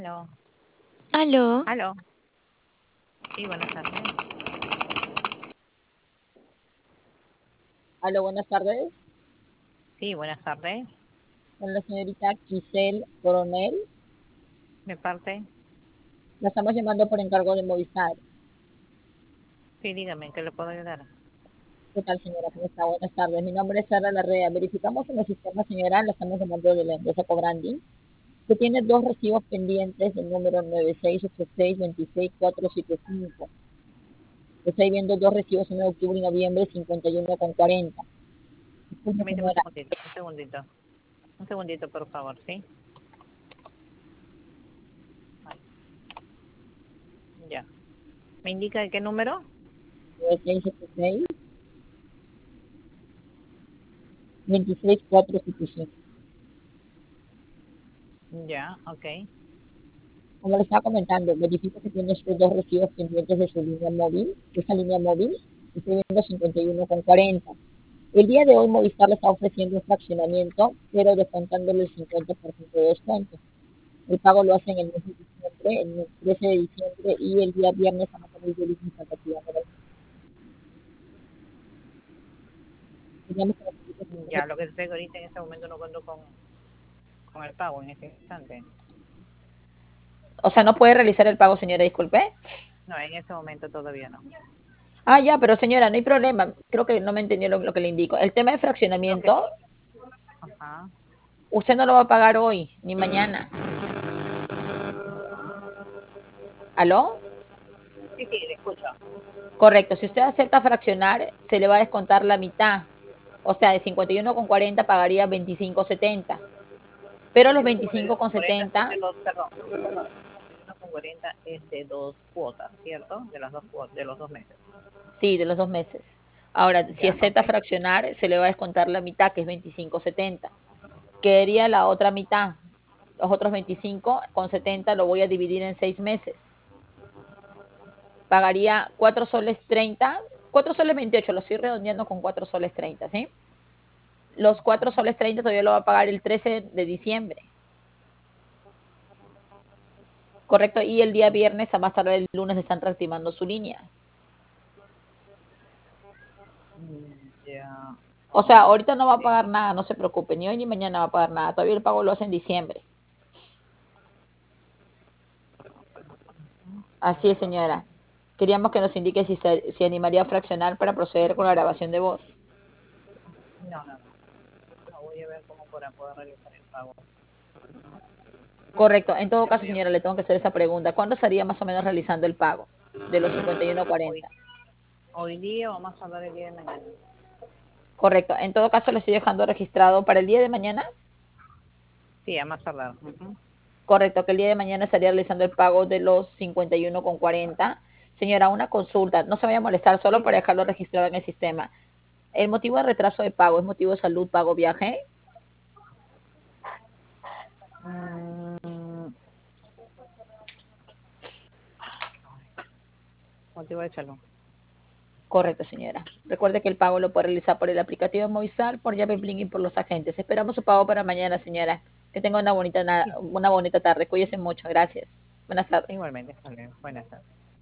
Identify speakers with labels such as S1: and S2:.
S1: Aló,
S2: Aló,
S1: aló. Sí, buenas tardes.
S3: Aló, buenas tardes.
S1: Sí, buenas tardes.
S3: Con la señorita Giselle Coronel.
S1: De parte,
S3: La estamos llamando por encargo de Movistar.
S1: sí, dígame, ¿en qué le puedo ayudar?
S3: ¿Qué tal, señora? ¿Cómo está? Buenas tardes. Mi nombre es Sara Larrea. Verificamos en el sistema, señora, la estamos llamando de la empresa Cobrandi, que tiene dos recibos pendientes del número 9686-26475. Estoy viendo dos recibos, uno de octubre y noviembre, 51,40. Disculpe,
S1: Permíteme un
S3: señora.
S1: segundito, un segundito. Un segundito, por favor, ¿sí? Ay, ya. ¿Me indica de qué número?
S3: 9686-26475.
S1: Ya, ok.
S3: Como le estaba comentando, verifico que tiene estos dos recibos pendientes de su línea móvil. Esa línea móvil, estoy viendo 51,40. El día de hoy Movistar le está ofreciendo un fraccionamiento, pero descontándole el 50% de descuento. El pago lo hacen el mes de diciembre, el 13 de diciembre y el día viernes a matar el día activando la Teníamos que
S1: Ya, lo que sé que ahorita en este momento no cuento con el pago en este instante.
S3: O sea, no puede realizar el pago, señora, disculpe.
S1: No, en este momento todavía no.
S3: Ah, ya, pero señora, no hay problema. Creo que no me entendió lo que le indico. El tema de
S1: Lo que,
S3: fraccionamiento,
S1: ajá.
S3: usted no lo va a pagar hoy ni mañana. ¿Aló?
S1: Sí, sí, le escucho.
S3: Correcto. Si usted acepta fraccionar, se le va a descontar la mitad. O sea, de 51,40 pagaría 25,70. Pero los
S1: 40 es de
S3: 25,70,
S1: los, perdón, perdón. 41,40 es de dos cuotas, ¿cierto? De las dos cuotas, de los 2 meses.
S3: sí, de los 2 meses. Ahora, si
S1: Ya, ok.
S3: acepta fraccionar, se le va a descontar la mitad, que es 25,70. Quedaría la otra mitad. Los otros 25,70 lo voy a dividir en 6 meses. Pagaría 4 soles 30, 4 soles 28, lo estoy redondeando con 4 soles 30, ¿sí? Los 4 soles 30 todavía lo va a pagar el 13 de diciembre. Correcto, y el día viernes, a más tardar el lunes, están reactivando su línea.
S1: Ya,
S3: O sea,
S1: ok.
S3: ahorita no va a pagar nada, no se preocupe, ni hoy ni mañana va a pagar nada. Todavía el pago lo hace en diciembre. Así es, señora. Queríamos que nos indique si animaría a fraccionar para proceder con la grabación de voz.
S1: No, no, no. No, voy a ver cómo para poder realizar el pago.
S3: Correcto. En todo
S1: Ya
S3: caso,
S1: voy a
S3: señora,
S1: ver.
S3: le tengo que hacer esa pregunta. ¿Cuándo estaría más o menos realizando el pago de los
S1: Hoy,
S3: 51,40?
S1: hoy día o más hablar el día de mañana.
S3: Correcto. En todo caso, le estoy dejando registrado para el día de mañana.
S1: Sí, a más tardar. Ujú.
S3: Correcto, que el día de mañana estaría realizando el pago de los 51,40. Señora, una consulta. No se vaya a molestar solo
S1: Sí,
S3: para
S1: sí.
S3: dejarlo registrado en el sistema. ¿El motivo de retraso de pago es motivo de salud, pago, viaje?
S1: Mm, motivo de salud.
S3: Correcto, señora. Recuerde que el pago lo puede realizar por el aplicativo de Movistar, por llave Blink y por los agentes. Esperamos su pago para mañana, señora. Que tenga
S1: Sí,
S3: una bonita tarde. Cuídese mucho. Gracias. Buenas tardes.
S1: igualmente. Está bien. Buenas tardes.